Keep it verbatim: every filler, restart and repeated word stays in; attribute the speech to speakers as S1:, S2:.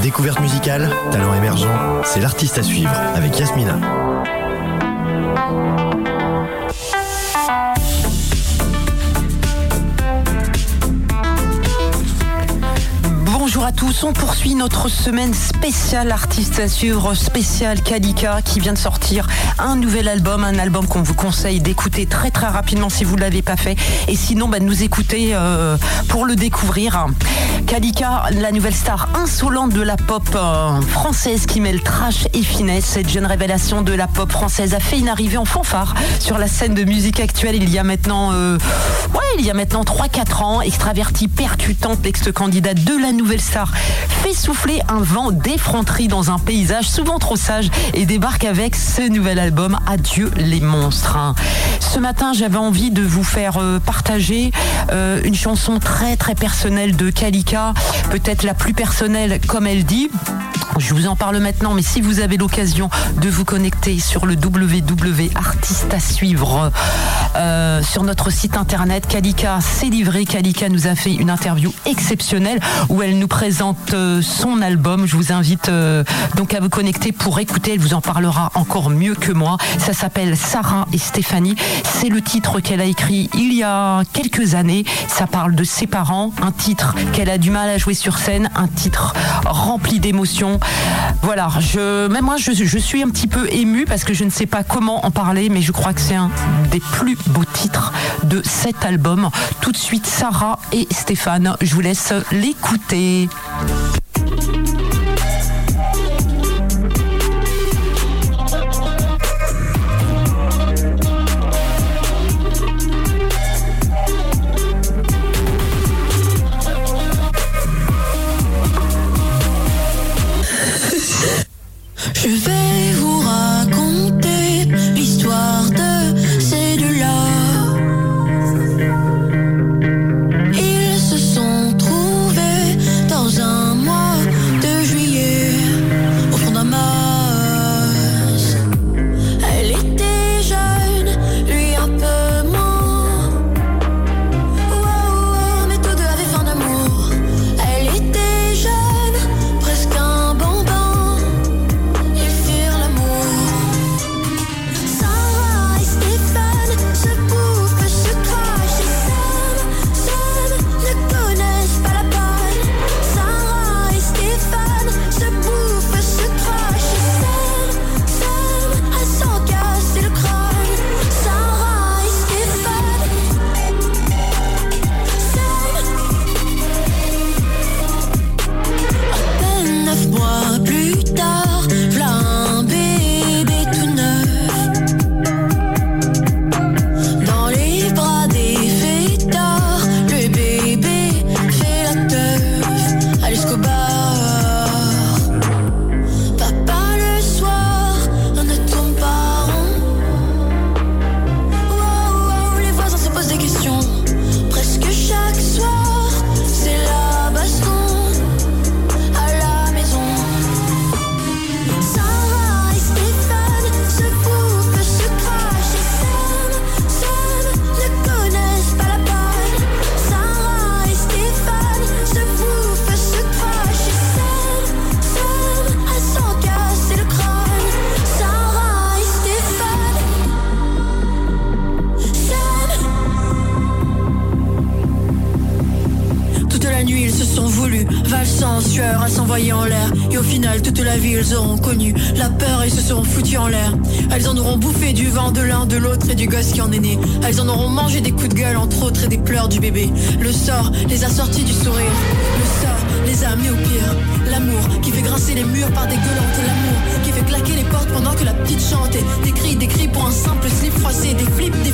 S1: Découverte musicale, talent émergent, c'est l'artiste à suivre avec Yasmina.
S2: Bonjour à tous, on poursuit notre semaine spéciale artiste à suivre, spéciale Kalika qui vient de sortir un nouvel album, un album qu'on vous conseille d'écouter très très rapidement si vous ne l'avez pas fait et sinon bah, de nous écouter euh, pour le découvrir. Kalika, la nouvelle star insolente de la pop euh, française qui mêle trash et finesse. Cette jeune révélation de la pop française a fait une arrivée en fanfare sur la scène de musique actuelle il y a maintenant euh, ouais, il y a maintenant trois quatre ans. Extravertie, percutante, ex-candidate de la nouvelle star fait souffler un vent d'effronterie dans un paysage souvent trop sage et débarque avec ce nouvel album Adieu les monstres. Ce matin, j'avais envie de vous faire euh, partager euh, une chanson très très personnelle de Kalika, peut-être la plus personnelle comme elle dit. Je vous en parle maintenant, mais si vous avez l'occasion de vous connecter sur le w w w point artiste à suivre euh, sur notre site internet, Kalika s'est livrée. Kalika nous a fait une interview exceptionnelle où elle nous présente euh, son album. Je vous invite euh, donc à vous connecter pour écouter. Elle vous en parlera encore mieux que moi. Ça s'appelle Sarah et Stéphanie. C'est le titre qu'elle a écrit il y a quelques années. Ça parle de ses parents. Un titre qu'elle a du mal à jouer sur scène. Un titre rempli d'émotions. Voilà, je, même moi je, je suis un petit peu émue parce que je ne sais pas comment en parler, mais je crois que c'est un des plus beaux titres de cet album. Tout de suite, Sarah et Stéphane, je vous laisse l'écouter.
S3: Je vais vous raconter l'histoire de ces deux-là. Ils se sont trouvés dans un mois de juillet au fond d'un mas. Elle était jeune, lui un peu moins. Oh, oh, oh, mais tous deux avaient faim d'amour. Elle était jeune, presque un bambin.
S4: En l'air. Et au final toute la vie ils auront connu la peur et se seront foutus en l'air. Elles en auront bouffé du vent de l'un de l'autre et du gosse qui en est né. Elles en auront mangé des coups de gueule entre autres et des pleurs du bébé. Le sort les a sortis du sourire. Le sort les a amenés au pire. L'amour qui fait grincer les murs par des gueulantes. L'amour qui fait claquer les portes pendant que la petite chante. Et des cris, des cris pour un simple slip froissé. Des flips, des